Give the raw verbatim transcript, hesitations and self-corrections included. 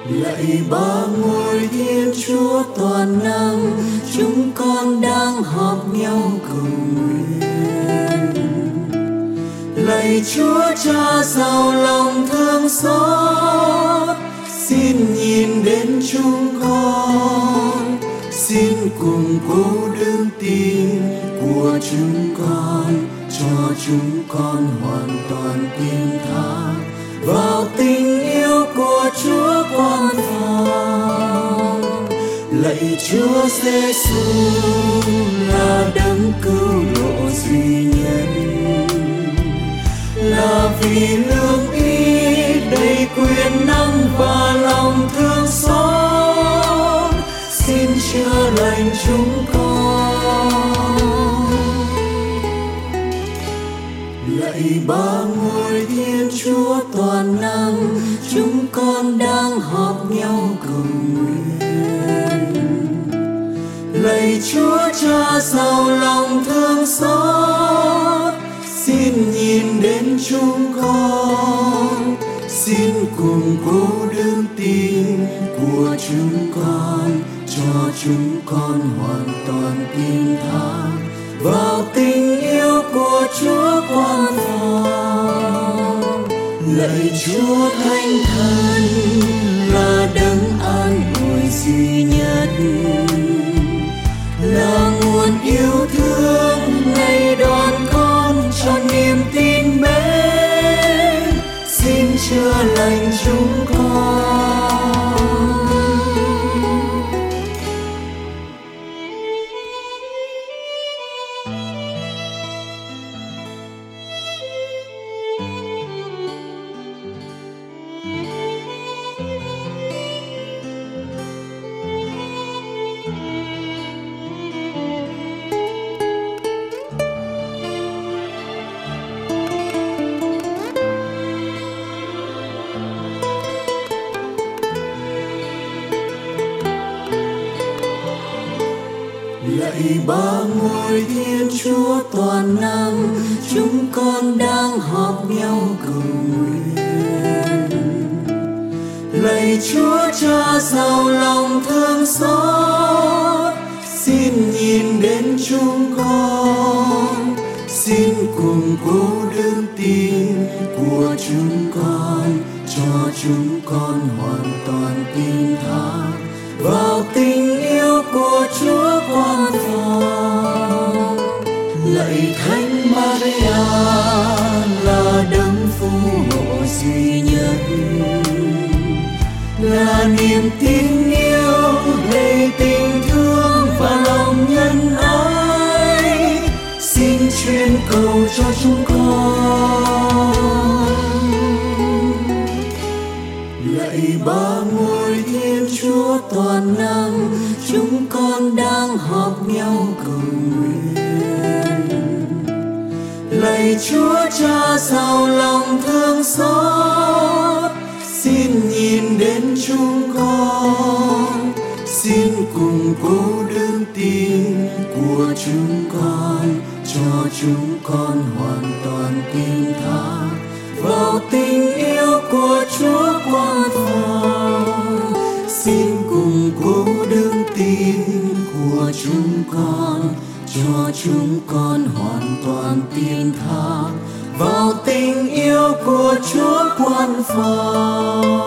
Lạy ba ngôi Thiên Chúa toàn năng, chúng con đang họp nhau cầu nguyện. Lạy Chúa Cha giàu lòng thương xót, xin nhìn đến chúng con, xin củng cố đức tin của chúng con, cho chúng con hoàn toàn tin thác vào tình yêu của Chúa Quan Phòng. Lạy Chúa Giêsu là đấng cứu độ duy nhất, là vì lương ý đầy quyền năng và lòng thương xót, xin chữa lành chúng con. Lạy ba ngôi Thiên Chúa toàn năng, chúng con đang họp nhau cầu nguyện. Lạy Chúa Cha giàu lòng thương xót, xin nhìn đến chúng con, xin củng cố đức tin của chúng con, cho chúng con hoàn toàn tin thác vào tình yêu của Chúa Quan Phòng. Lạy Chúa Thánh Thần là đấng an ủi duy nhất, là nguồn yêu thương ngày đoàn con cho niềm tin mến, xin chữa lành chúng con. Lạy ba ngôi Thiên Chúa toàn năng, chúng con đang họp nhau cầu nguyện. Lạy Chúa Cha giàu lòng thương xót, xin nhìn đến chúng con, xin củng cố đức tin của chúng con, cho chúng con hoàn toàn tin thác vào tình yêu của Chúa Quan Phòng. Lạy Thánh Maria là đấng phù hộ duy nhất, là niềm tin yêu đầy tình thương và lòng nhân ái, xin truyền cầu cho chúng con. Lạy ba ngôi Thiên Chúa toàn năng, chúng con đang họp nhau cầu nguyện. Lạy Chúa Cha giàu lòng thương xót, xin nhìn đến chúng con, xin củng cố đức tin của chúng con, cho chúng con hoàn toàn tin thác vào tình yêu của Chúa Quan Phòng. Xin củng cố đức tin của chúng con, cho chúng con hoàn toàn tin thác vào tình yêu của Chúa Quan Phòng.